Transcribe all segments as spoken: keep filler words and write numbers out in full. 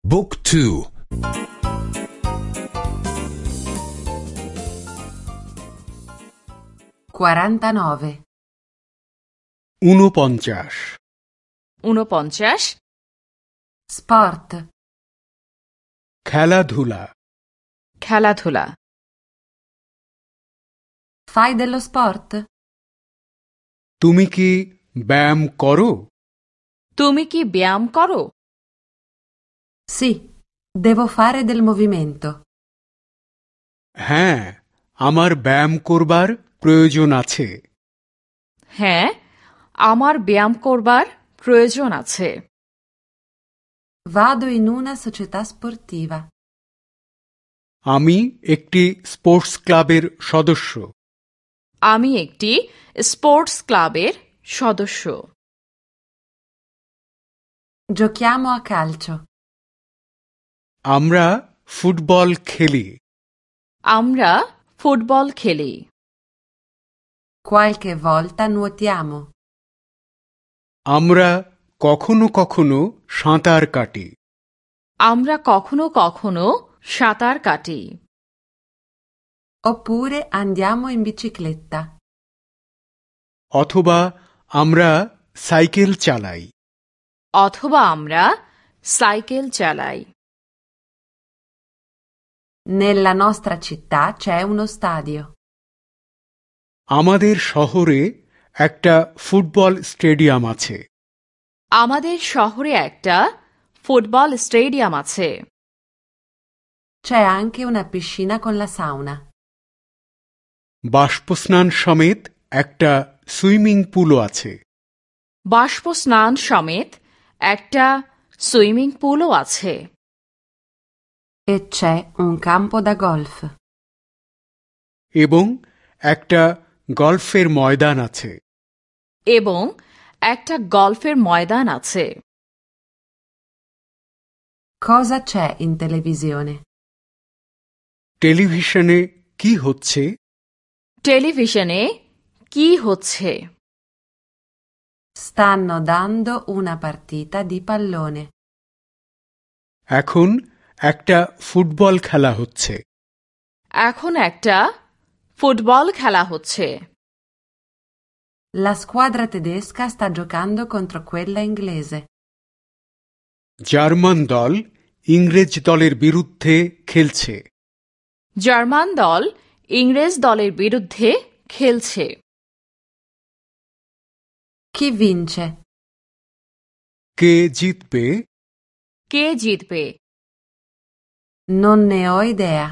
บุ๊กทู quarantanove ঊনপঞ্চাশ ঊনপঞ্চাশ sport খেলাধুলা খেলাধুলা fai dello sport? তুমি কি ব্যায়াম করো? তুমি কি ব্যায়াম করো? Sì, devo fare del movimento. হ্যাঁ, আমার ব্যায়াম করবার প্রয়োজন আছে। হ্যাঁ, আমার ব্যায়াম করবার প্রয়োজন আছে। Vado in una società sportiva. আমি একটি স্পোর্টস ক্লাবের সদস্য। আমি একটি স্পোর্টস ক্লাবের সদস্য। Giochiamo a calcio. আমরা ফুটবল খেলি। আমরা ফুটবল খেলি। Qualche volta nuotiamo. আমরা কখনো কখনো সাঁতার কাটি। আমরা কখনো কখনো সাঁতার কাটি। Oppure andiamo in bicicletta. অথবা আমরা সাইকেল চালাই। অথবা আমরা সাইকেল চালাই। Nella nostra città c'è uno stadio. আমাদের শহরে একটা ফুটবল স্টেডিয়াম আছে। আমাদের শহরে একটা ফুটবল স্টেডিয়াম আছে। C'è anche una piscina con la sauna. বাষ্পস্নান সমেত একটা সুইমিং পুলও আছে। বাষ্পস্নান সমেত একটা সুইমিং পুলও আছে। E c'è un campo da golf. এবং একটা গলফের ময়দান আছে। এবং একটা গলফের ময়দান আছে। Cosa c'è in televisione? টেলিভিশনে কি হচ্ছে? টেলিভিশনে কি হচ্ছে? Stanno dando una partita di pallone. এখন একটা ফুটবল খেলা হচ্ছে। এখন একটা ফুটবল খেলা হচ্ছে। La squadra tedesca sta giocando contro quella inglese. German দল ইংরেজ দলের বিরুদ্ধে খেলছে। জার্মান দল ইংরেজ দলের বিরুদ্ধে খেলছে। Chi vince? কে জিতবে? কে জিতবে? Non ne ho idea.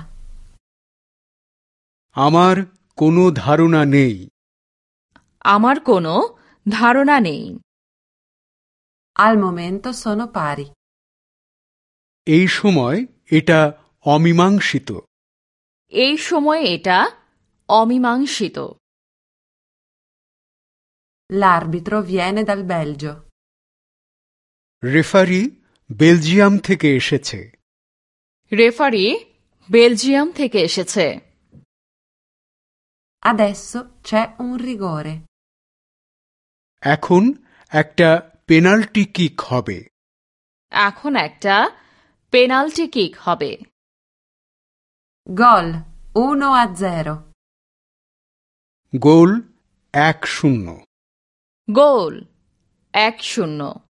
আমার কোনো ধারণা নেই। আমার কোনো ধারণা নেই। Al momento sono pari. এই সময় এটা অমীমাংসিত। এই সময় এটা অমীমাংসিত। L'arbitro viene dal Belgio. Referee Belgium থেকে এসেছে। রেফারি বেলজিয়াম থেকে এসেছে। Adesso c'è un rigore. এখন একটা পেনাল্টি কিক হবে। এখন একটা পেনাল্টি কিক হবে। Gol uno a zero. Goal এক শূন্য। গোল এক শূন্য।